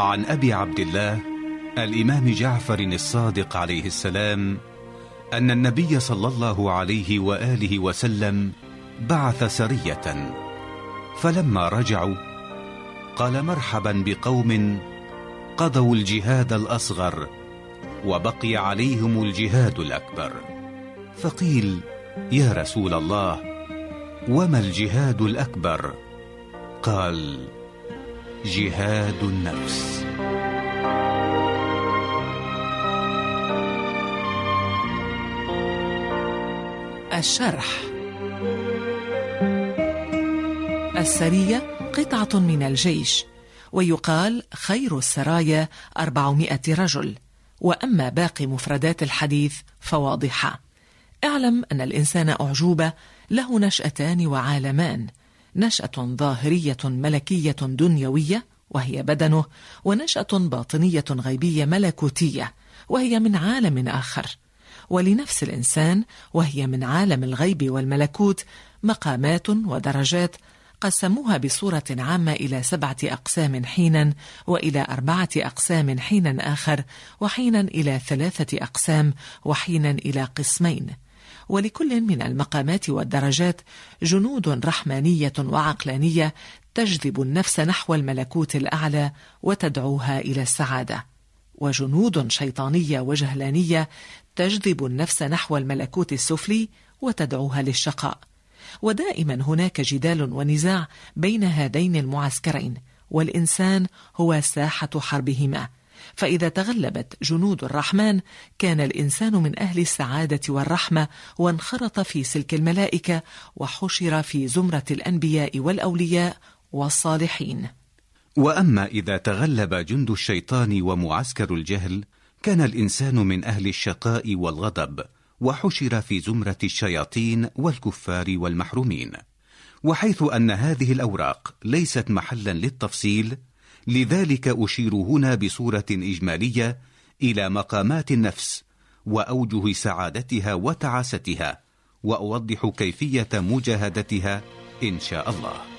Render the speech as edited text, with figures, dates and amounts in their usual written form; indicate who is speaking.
Speaker 1: عن أبي عبد الله الإمام جعفر الصادق عليه السلام أن النبي صلى الله عليه وآله وسلم بعث سرية، فلما رجعوا قال: مرحبا بقوم قضوا الجهاد الأصغر وبقي عليهم الجهاد الأكبر. فقيل: يا رسول الله، وما الجهاد الأكبر؟ قال: جهاد النفس.
Speaker 2: الشرح. السرية قطعة من الجيش، ويقال خير السرايا 400 رجل، وأما باقي مفردات الحديث فواضحة. اعلم أن الإنسان أعجوبة له نشأتان وعالمان: نشأة ظاهرية ملكية دنيوية وهي بدنه، ونشأة باطنية غيبية ملكوتية وهي من عالم آخر. ولنفس الإنسان وهي من عالم الغيب والملكوت مقامات ودرجات قسموها بصورة عامة إلى 7 أقسام حينا، وإلى 4 أقسام حينا آخر، وحينا إلى 3 أقسام، وحينا إلى قسمين. ولكل من المقامات والدرجات جنود رحمانية وعقلانية تجذب النفس نحو الملكوت الأعلى وتدعوها إلى السعادة، وجنود شيطانية وجهلانية تجذب النفس نحو الملكوت السفلي وتدعوها للشقاء. ودائما هناك جدال ونزاع بين هذين المعسكرين، والإنسان هو ساحة حربهما. فإذا تغلبت جنود الرحمن كان الإنسان من أهل السعادة والرحمة، وانخرط في سلك الملائكة، وحشر في زمرة الأنبياء والأولياء والصالحين.
Speaker 1: وأما إذا تغلب جند الشيطان ومعسكر الجهل كان الإنسان من أهل الشقاء والغضب، وحشر في زمرة الشياطين والكفار والمحرومين. وحيث أن هذه الأوراق ليست محلا للتفصيل، لذلك أشير هنا بصورة إجمالية إلى مقامات النفس وأوجه سعادتها وتعاستها، وأوضح كيفية مجاهدتها إن شاء الله.